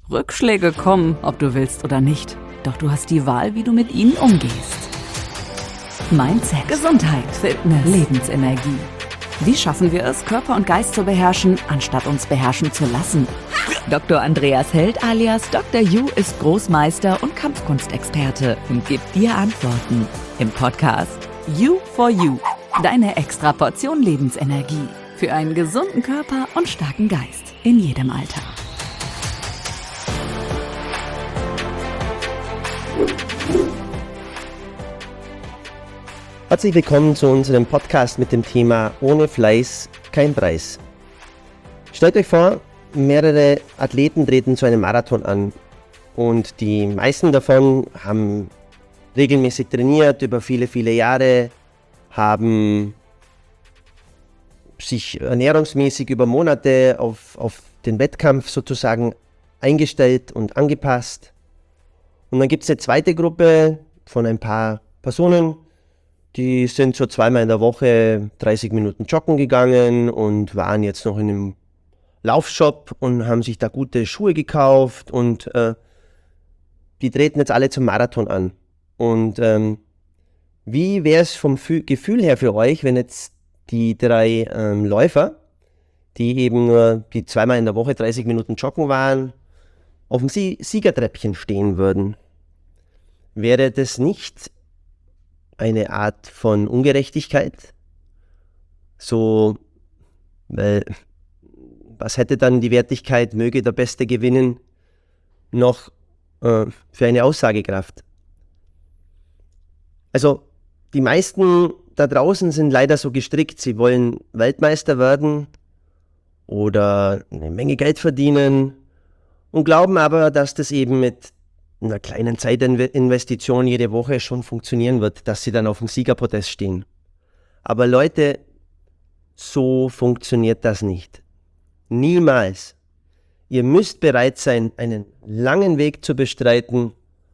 Rückschläge kommen, ob du willst oder nicht. Doch du hast die Wahl, wie du mit ihnen umgehst. Mindset, Gesundheit, Fitness, Lebensenergie. Wie schaffen wir es, Körper und Geist zu beherrschen, anstatt uns beherrschen zu lassen? Dr. Andreas Held alias Dr. Yu ist Großmeister und Kampfkunstexperte und gibt dir Antworten im Podcast You for You. Deine extra Portion Lebensenergie für einen gesunden Körper und starken Geist in jedem Alter. Herzlich willkommen zu unserem Podcast mit dem Thema Ohne Fleiß kein Preis. Stellt euch vor, mehrere Athleten treten zu einem Marathon an und die meisten davon haben regelmäßig trainiert über viele, viele Jahre, haben sich ernährungsmäßig über Monate auf den Wettkampf sozusagen eingestellt und angepasst. Und dann gibt es eine zweite Gruppe von ein paar Personen, die sind so zweimal in der Woche 30 Minuten joggen gegangen und waren jetzt noch in einem Laufshop und haben sich da gute Schuhe gekauft und die treten jetzt alle zum Marathon an. Und wie wäre es vom Gefühl her für euch, wenn jetzt die drei Läufer, die eben nur die zweimal in der Woche 30 Minuten joggen waren, auf dem Siegertreppchen stehen würden? Wäre das nicht eine Art von Ungerechtigkeit? So, weil was hätte dann die Wertigkeit, möge der Beste gewinnen, noch für eine Aussagekraft? Also die meisten da draußen sind leider so gestrickt, sie wollen Weltmeister werden oder eine Menge Geld verdienen und glauben aber, dass das eben mit einer kleinen Zeitinvestition jede Woche schon funktionieren wird, dass sie dann auf dem Siegerpodest stehen. Aber Leute, so funktioniert das nicht. Niemals. Ihr müsst bereit sein, einen langen Weg zu bestreiten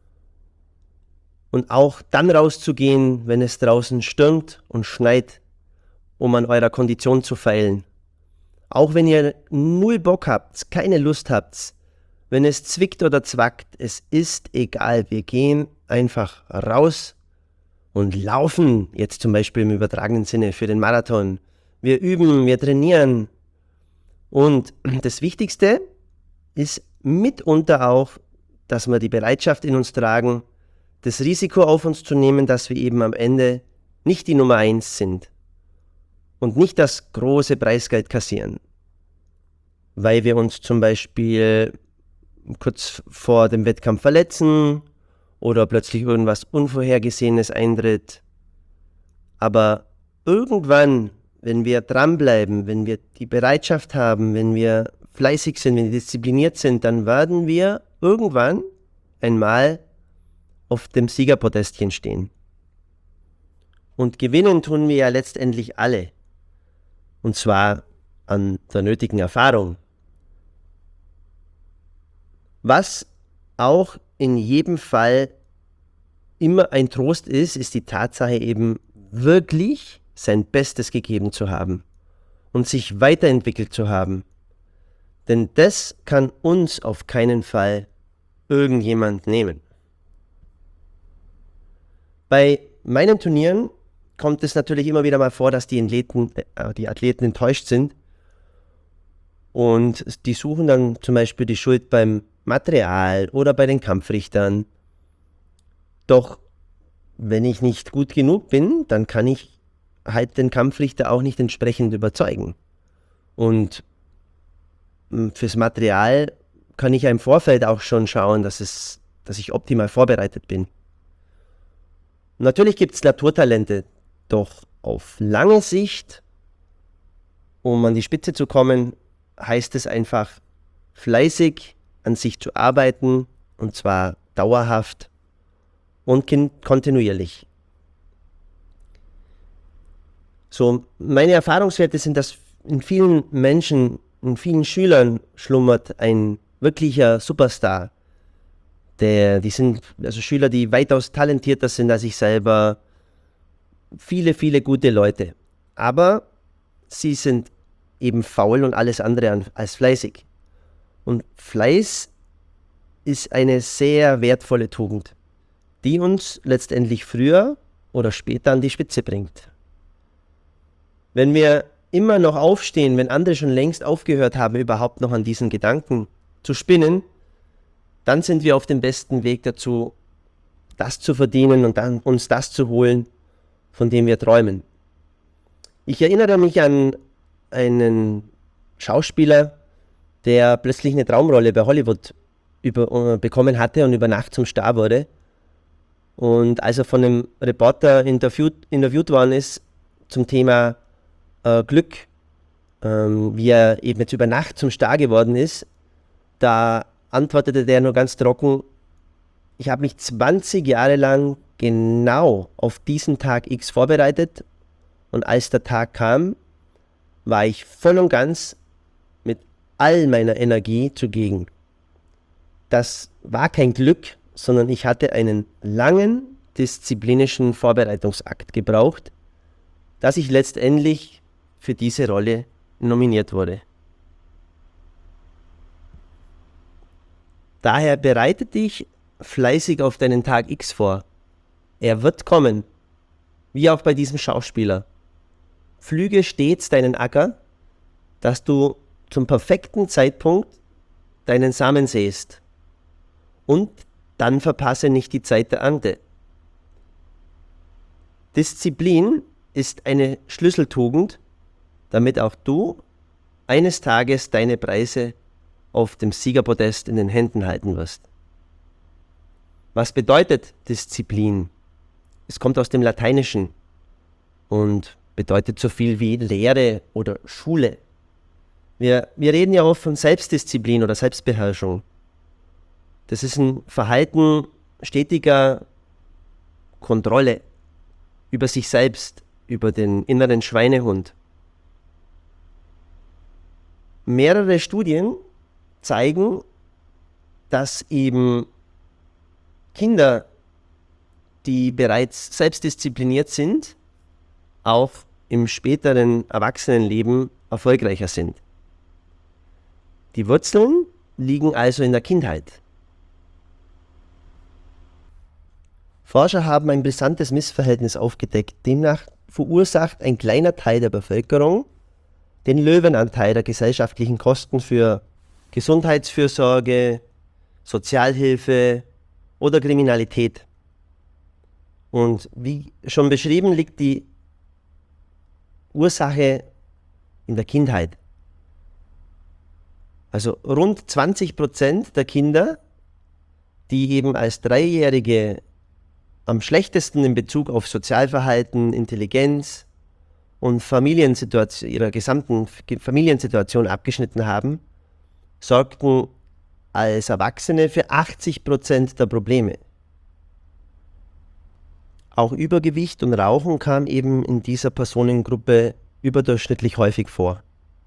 und auch dann rauszugehen, wenn es draußen stürmt und schneit, um an eurer Kondition zu feilen. Auch wenn ihr null Bock habt, keine Lust habt, wenn es zwickt oder zwackt, es ist egal. Wir gehen einfach raus und laufen, jetzt zum Beispiel im übertragenen Sinne für den Marathon. Wir üben, wir trainieren. Und das Wichtigste ist mitunter auch, dass wir die Bereitschaft in uns tragen, das Risiko auf uns zu nehmen, dass wir eben am Ende nicht die Nummer 1 sind und nicht das große Preisgeld kassieren, weil wir uns zum Beispiel kurz vor dem Wettkampf verletzen oder plötzlich irgendwas Unvorhergesehenes eintritt. Aber irgendwann, wenn wir dranbleiben, wenn wir die Bereitschaft haben, wenn wir fleißig sind, wenn wir diszipliniert sind, dann werden wir irgendwann einmal auf dem Siegerpodestchen stehen. Und gewinnen tun wir ja letztendlich alle. Und zwar an der nötigen Erfahrung. Was auch in jedem Fall immer ein Trost ist, ist die Tatsache eben wirklich sein Bestes gegeben zu haben und sich weiterentwickelt zu haben. Denn das kann uns auf keinen Fall irgendjemand nehmen. Bei meinen Turnieren kommt es natürlich immer wieder mal vor, dass die Athleten enttäuscht sind und die suchen dann zum Beispiel die Schuld beim Material oder bei den Kampfrichtern. Doch wenn ich nicht gut genug bin, dann kann ich halt den Kampfrichter auch nicht entsprechend überzeugen. Und fürs Material kann ich ja im Vorfeld auch schon schauen, dass ich optimal vorbereitet bin. Natürlich gibt es Naturtalente, doch auf lange Sicht, um an die Spitze zu kommen, heißt es einfach fleißig an sich zu arbeiten, und zwar dauerhaft und kontinuierlich. So, meine Erfahrungswerte sind, dass in vielen Menschen, in vielen Schülern schlummert ein wirklicher Superstar. Die sind also Schüler, die weitaus talentierter sind als ich selber. Viele, viele gute Leute. Aber sie sind eben faul und alles andere als fleißig. Und Fleiß ist eine sehr wertvolle Tugend, die uns letztendlich früher oder später an die Spitze bringt. Wenn wir immer noch aufstehen, wenn andere schon längst aufgehört haben, überhaupt noch an diesen Gedanken zu spinnen, dann sind wir auf dem besten Weg dazu, das zu verdienen und dann uns das zu holen, von dem wir träumen. Ich erinnere mich an einen Schauspieler, der plötzlich eine Traumrolle bei Hollywood bekommen hatte und über Nacht zum Star wurde. Und als er von einem Reporter interviewt worden ist zum Thema Glück, wie er eben jetzt über Nacht zum Star geworden ist, da antwortete der nur ganz trocken: Ich habe mich 20 Jahre lang genau auf diesen Tag X vorbereitet und als der Tag kam, war ich voll und ganz mit all meiner Energie zugegen. Das war kein Glück, sondern ich hatte einen langen, disziplinischen Vorbereitungsakt gebraucht, dass ich letztendlich für diese Rolle nominiert wurde. Daher bereite dich fleißig auf deinen Tag X vor. Er wird kommen, wie auch bei diesem Schauspieler. Pflüge stets deinen Acker, dass du zum perfekten Zeitpunkt deinen Samen säst. Und dann verpasse nicht die Zeit der Ernte. Disziplin ist eine Schlüsseltugend, damit auch du eines Tages deine Preise auf dem Siegerpodest in den Händen halten wirst. Was bedeutet Disziplin? Es kommt aus dem Lateinischen und bedeutet so viel wie Lehre oder Schule. Wir reden ja oft von Selbstdisziplin oder Selbstbeherrschung. Das ist ein Verhalten stetiger Kontrolle über sich selbst, über den inneren Schweinehund. Mehrere Studien zeigen, dass eben Kinder, die bereits selbstdiszipliniert sind, auch im späteren Erwachsenenleben erfolgreicher sind. Die Wurzeln liegen also in der Kindheit. Forscher haben ein brisantes Missverhältnis aufgedeckt. Demnach verursacht ein kleiner Teil der Bevölkerung den Löwenanteil der gesellschaftlichen Kosten für Gesundheitsfürsorge, Sozialhilfe oder Kriminalität. Und wie schon beschrieben, liegt die Ursache in der Kindheit. Also rund 20% der Kinder, die eben als Dreijährige am schlechtesten in Bezug auf Sozialverhalten, Intelligenz und ihrer gesamten Familiensituation abgeschnitten haben, sorgten als Erwachsene für 80% der Probleme. Auch Übergewicht und Rauchen kam eben in dieser Personengruppe überdurchschnittlich häufig vor.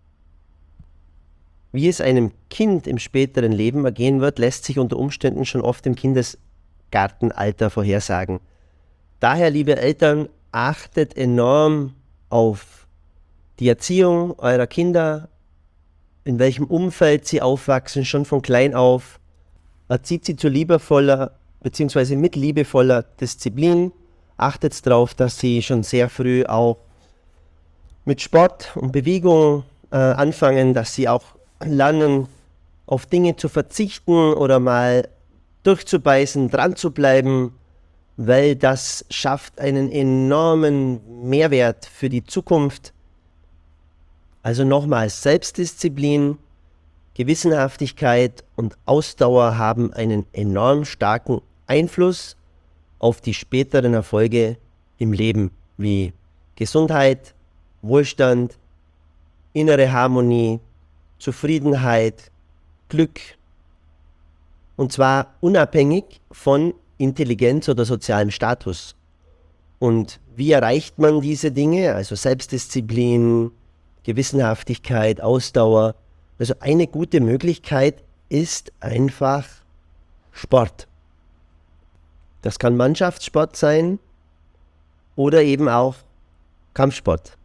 Wie es einem Kind im späteren Leben ergehen wird, lässt sich unter Umständen schon oft im Kindesgartenalter vorhersagen. Daher, liebe Eltern, achtet enorm auf die Erziehung eurer Kinder, in welchem Umfeld sie aufwachsen, schon von klein auf. Erzieht sie zu liebevoller bzw. mit liebevoller Disziplin. Achtet darauf, dass sie schon sehr früh auch mit Sport und Bewegung anfangen, dass sie auch lernen, auf Dinge zu verzichten oder mal durchzubeißen, dran zu bleiben, weil das schafft einen enormen Mehrwert für die Zukunft. Also nochmals, Selbstdisziplin, Gewissenhaftigkeit und Ausdauer haben einen enorm starken Einfluss auf die späteren Erfolge im Leben, wie Gesundheit, Wohlstand, innere Harmonie, Zufriedenheit, Glück. Und zwar unabhängig von Intelligenz oder sozialem Status. Und wie erreicht man diese Dinge? Also Selbstdisziplin, Gewissenhaftigkeit, Ausdauer. Also eine gute Möglichkeit ist einfach Sport. Das kann Mannschaftssport sein oder eben auch Kampfsport.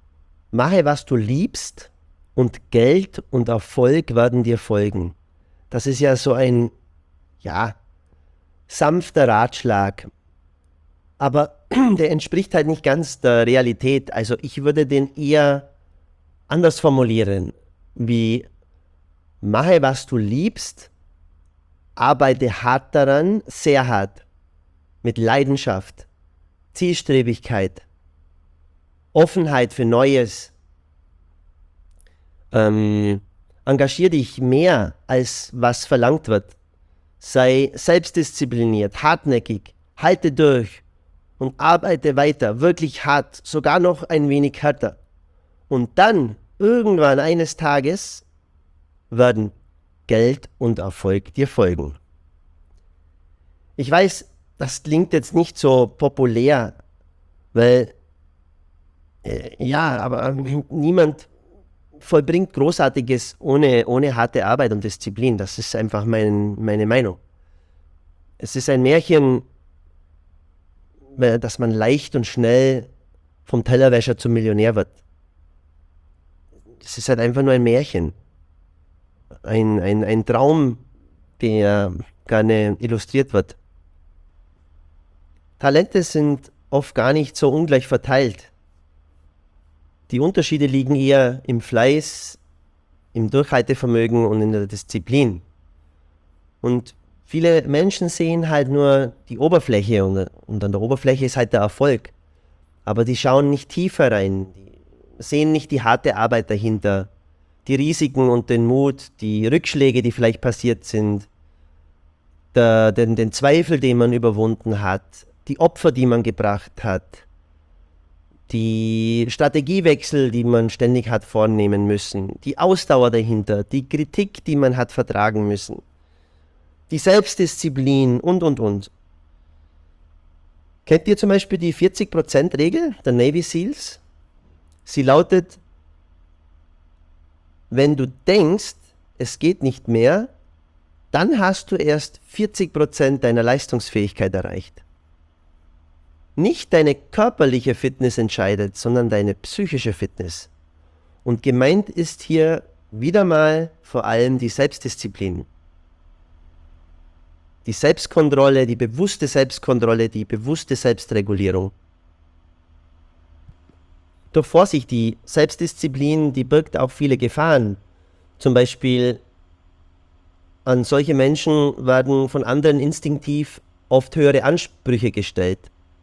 Mache, was du liebst und Geld und Erfolg werden dir folgen. Das ist ja so ein, sanfter Ratschlag. Aber der entspricht halt nicht ganz der Realität. Also ich würde den eher anders formulieren, wie mache, was du liebst, arbeite hart daran, sehr hart, mit Leidenschaft, Zielstrebigkeit, Offenheit für Neues. Engagier dich mehr, als was verlangt wird. Sei selbstdiszipliniert, hartnäckig, halte durch und arbeite weiter, wirklich hart, sogar noch ein wenig härter. Und dann, irgendwann eines Tages, werden Geld und Erfolg dir folgen. Ich weiß, das klingt jetzt nicht so populär, weil, aber niemand vollbringt Großartiges ohne harte Arbeit und Disziplin. Das ist einfach meine Meinung. Es ist ein Märchen, dass man leicht und schnell vom Tellerwäscher zum Millionär wird. Es ist halt einfach nur ein Märchen. Ein Traum, der gerne illustriert wird. Talente sind oft gar nicht so ungleich verteilt. Die Unterschiede liegen eher im Fleiß, im Durchhaltevermögen und in der Disziplin. Und viele Menschen sehen halt nur die Oberfläche und an der Oberfläche ist halt der Erfolg. Aber die schauen nicht tiefer rein, die sehen nicht die harte Arbeit dahinter, die Risiken und den Mut, die Rückschläge, die vielleicht passiert sind, den Zweifel, den man überwunden hat, die Opfer, die man gebracht hat, die Strategiewechsel, die man ständig hat vornehmen müssen, die Ausdauer dahinter, die Kritik, die man hat vertragen müssen, die Selbstdisziplin und. Kennt ihr zum Beispiel die 40%-Regel der Navy Seals? Sie lautet, wenn du denkst, es geht nicht mehr, dann hast du erst 40% deiner Leistungsfähigkeit erreicht. Nicht deine körperliche Fitness entscheidet, sondern deine psychische Fitness. Und gemeint ist hier wieder mal vor allem die Selbstdisziplin. Die Selbstkontrolle, die bewusste Selbstkontrolle, die bewusste Selbstregulierung. Doch Vorsicht, die Selbstdisziplin, die birgt auch viele Gefahren. Zum Beispiel an solche Menschen werden von anderen instinktiv oft höhere Ansprüche gestellt.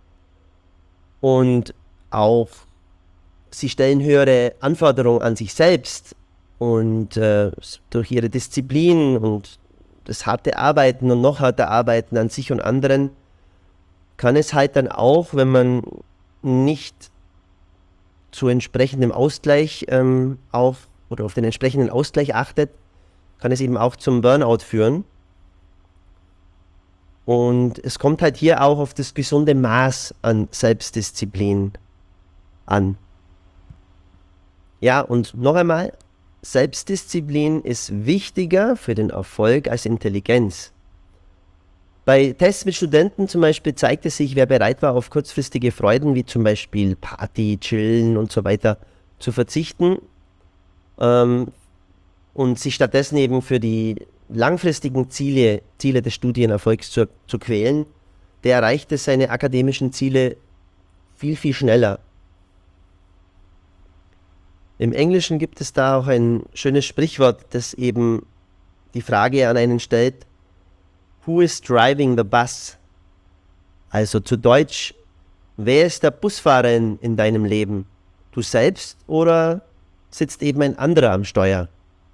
Und auch sie stellen höhere Anforderungen an sich selbst und durch ihre Disziplin und das harte Arbeiten und noch härter Arbeiten an sich und anderen kann es halt dann auch, wenn man nicht zu entsprechendem Ausgleich auf den entsprechenden Ausgleich achtet, kann es eben auch zum Burnout führen. Und es kommt halt hier auch auf das gesunde Maß an Selbstdisziplin an. Ja, und noch einmal, Selbstdisziplin ist wichtiger für den Erfolg als Intelligenz. Bei Tests mit Studenten zum Beispiel zeigte sich, wer bereit war, auf kurzfristige Freuden wie zum Beispiel Party, Chillen und so weiter zu verzichten und sich stattdessen eben für die langfristigen Ziele des Studienerfolgs zu quälen, der erreichte seine akademischen Ziele viel, viel schneller. Im Englischen gibt es da auch ein schönes Sprichwort, das eben die Frage an einen stellt: Who is driving the bus? Also zu Deutsch, wer ist der Busfahrer in deinem Leben? Du selbst oder sitzt eben ein anderer am Steuer?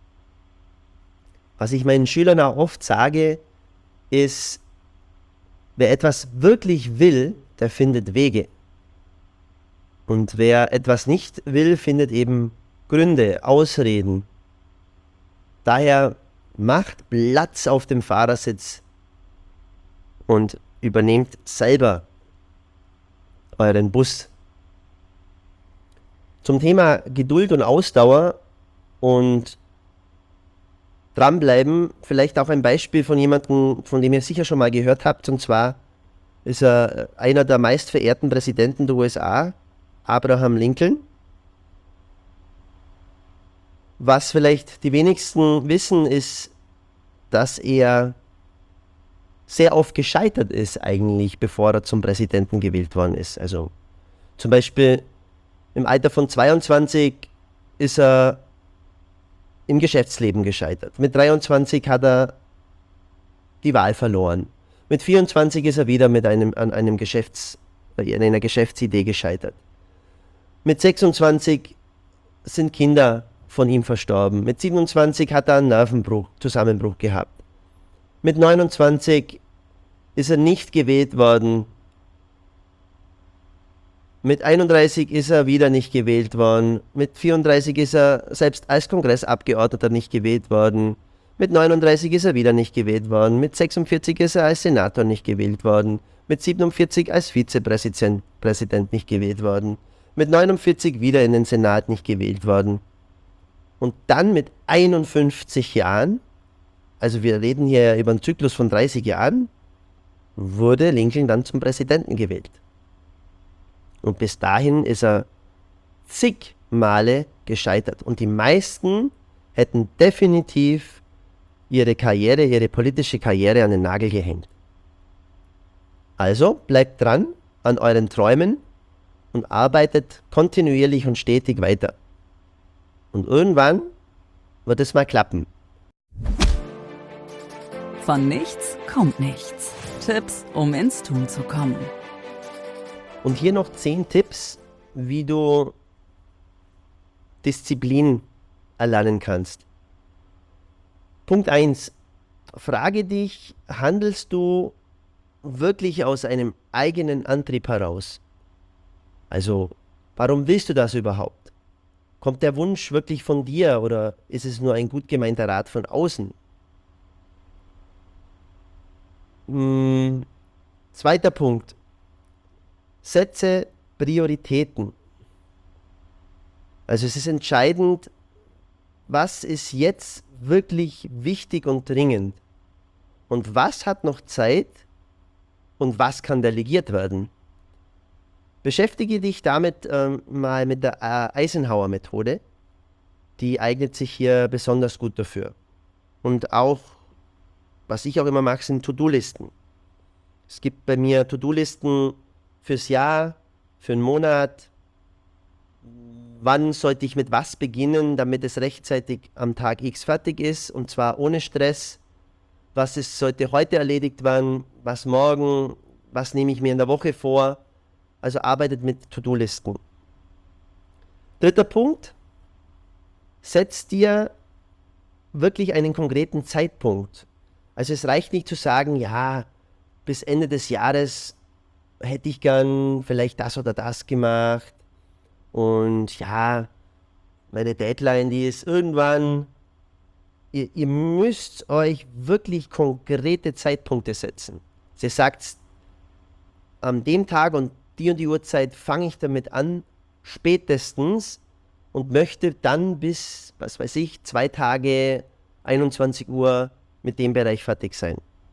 Was ich meinen Schülern auch oft sage, ist, wer etwas wirklich will, der findet Wege. Und wer etwas nicht will, findet eben Gründe, Ausreden. Daher macht Platz auf dem Fahrersitz und übernehmt selber euren Bus. Zum Thema Geduld und Ausdauer und dranbleiben, vielleicht auch ein Beispiel von jemandem, von dem ihr sicher schon mal gehört habt, und zwar ist er einer der meistverehrten Präsidenten der USA, Abraham Lincoln. Was vielleicht die wenigsten wissen, ist, dass er sehr oft gescheitert ist eigentlich, bevor er zum Präsidenten gewählt worden ist. Also zum Beispiel im Alter von 22 ist er im Geschäftsleben gescheitert. Mit 23 hat er die Wahl verloren. Mit 24 ist er wieder an einer Geschäftsidee gescheitert. Mit 26 sind Kinder von ihm verstorben. Mit 27 hat er einen Zusammenbruch gehabt. Mit 29 ist er nicht gewählt worden. Mit 31 ist er wieder nicht gewählt worden. Mit 34 ist er selbst als Kongressabgeordneter nicht gewählt worden. Mit 39 ist er wieder nicht gewählt worden. Mit 46 ist er als Senator nicht gewählt worden. Mit 47 als Vizepräsident nicht gewählt worden. Mit 49 wieder in den Senat nicht gewählt worden. Und dann mit 51 Jahren, also wir reden hier über einen Zyklus von 30 Jahren, wurde Lincoln dann zum Präsidenten gewählt. Und bis dahin ist er zig Male gescheitert. Und die meisten hätten definitiv ihre politische Karriere an den Nagel gehängt. Also bleibt dran an euren Träumen und arbeitet kontinuierlich und stetig weiter. Und irgendwann wird es mal klappen. Von nichts kommt nichts. Tipps, um ins Tun zu kommen. Und hier noch 10 Tipps, wie du Disziplin erlernen kannst. Punkt 1. Frage dich, handelst du wirklich aus einem eigenen Antrieb heraus? Also, warum willst du das überhaupt? Kommt der Wunsch wirklich von dir oder ist es nur ein gut gemeinter Rat von außen? Zweiter Punkt. Setze Prioritäten. Also es ist entscheidend, was ist jetzt wirklich wichtig und dringend und was hat noch Zeit und was kann delegiert werden. Beschäftige dich damit mal mit der Eisenhower-Methode, die eignet sich hier besonders gut dafür. Und auch, was ich auch immer mache, sind To-Do-Listen. Es gibt bei mir To-Do-Listen fürs Jahr, für einen Monat. Wann sollte ich mit was beginnen, damit es rechtzeitig am Tag X fertig ist und zwar ohne Stress. Sollte heute erledigt werden, was morgen, was nehme ich mir in der Woche vor. Also arbeitet mit To-Do-Listen. Dritter Punkt, setz dir wirklich einen konkreten Zeitpunkt. Also es reicht nicht zu sagen, ja, bis Ende des Jahres hätte ich gern vielleicht das oder das gemacht und ja, meine Deadline, die ist irgendwann. Ihr müsst euch wirklich konkrete Zeitpunkte setzen. Sie sagt, an dem Tag und die Uhrzeit fange ich damit an, spätestens, und möchte dann bis, 2 Tage, 21 Uhr mit dem Bereich fertig sein.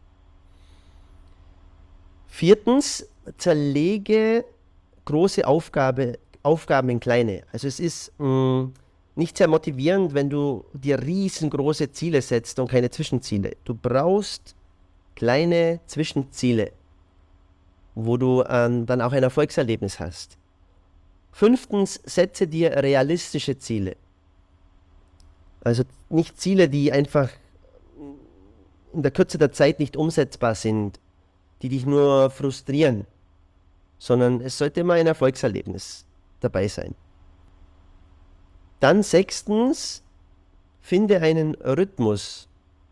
Viertens, zerlege große Aufgaben in kleine. Also es ist nicht sehr motivierend, wenn du dir riesengroße Ziele setzt und keine Zwischenziele. Du brauchst kleine Zwischenziele, wo du dann auch ein Erfolgserlebnis hast. Fünftens, setze dir realistische Ziele. Also nicht Ziele, die einfach in der Kürze der Zeit nicht umsetzbar sind, die dich nur frustrieren, sondern es sollte immer ein Erfolgserlebnis dabei sein. Dann sechstens, finde einen Rhythmus.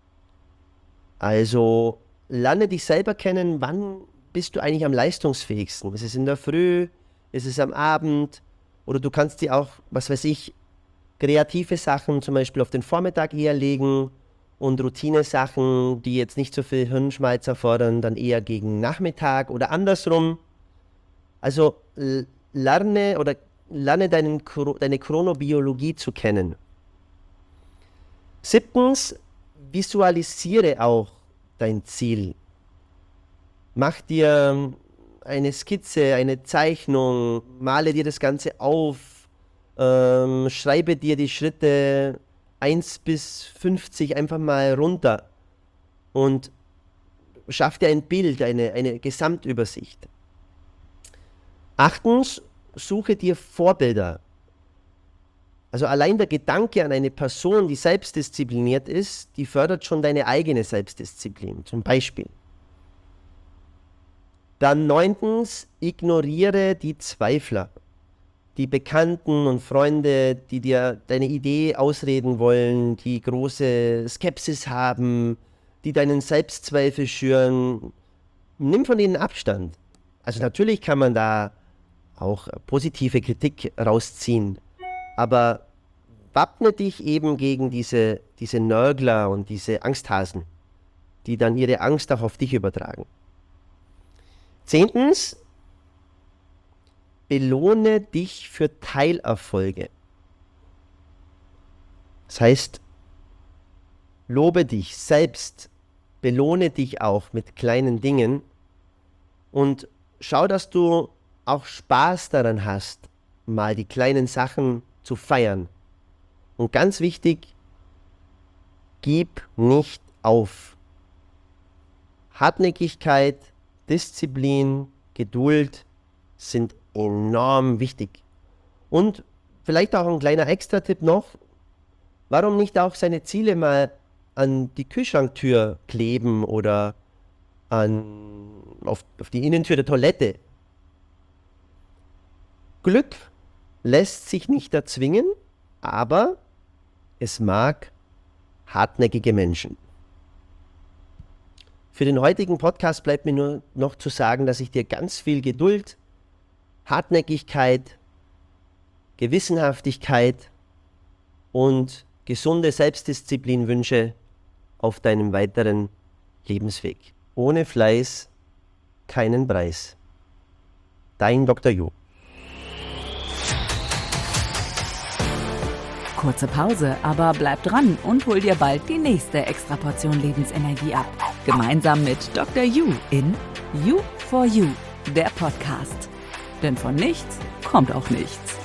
Also lerne dich selber kennen, wann bist du eigentlich am leistungsfähigsten. Ist es in der Früh, ist es am Abend oder du kannst dir auch, kreative Sachen zum Beispiel auf den Vormittag eher legen und Routinesachen, die jetzt nicht so viel Hirnschmalz erfordern, dann eher gegen Nachmittag oder andersrum. Also lerne deine Chronobiologie zu kennen. Siebtens, visualisiere auch dein Ziel. Mach dir eine Skizze, eine Zeichnung, male dir das Ganze auf, schreibe dir die Schritte 1 bis 50 einfach mal runter und schaff dir ein Bild, eine Gesamtübersicht. 8. Suche dir Vorbilder. Also allein der Gedanke an eine Person, die selbstdiszipliniert ist, die fördert schon deine eigene Selbstdisziplin, zum Beispiel. Dann 9. Ignoriere die Zweifler, die Bekannten und Freunde, die dir deine Idee ausreden wollen, die große Skepsis haben, die deinen Selbstzweifel schüren. Nimm von ihnen Abstand. Also natürlich kann man da auch positive Kritik rausziehen, aber wappne dich eben gegen diese Nörgler und diese Angsthasen, die dann ihre Angst auch auf dich übertragen. 10. Belohne dich für Teilerfolge. Das heißt, lobe dich selbst, belohne dich auch mit kleinen Dingen und schau, dass du auch Spaß daran hast, mal die kleinen Sachen zu feiern. Und ganz wichtig, gib nicht auf. Hartnäckigkeit, Disziplin, Geduld sind enorm wichtig. Und vielleicht auch ein kleiner Extra-Tipp noch, warum nicht auch seine Ziele mal an die Kühlschranktür kleben oder auf die Innentür der Toilette? Glück lässt sich nicht erzwingen, aber es mag hartnäckige Menschen. Für den heutigen Podcast bleibt mir nur noch zu sagen, dass ich dir ganz viel Geduld, Hartnäckigkeit, Gewissenhaftigkeit und gesunde Selbstdisziplin wünsche auf deinem weiteren Lebensweg. Ohne Fleiß keinen Preis. Dein Dr. Ju. Kurze Pause, aber bleib dran und hol dir bald die nächste Extraportion Lebensenergie ab. Gemeinsam mit Dr. Ju in You for You, der Podcast. Denn von nichts kommt auch nichts.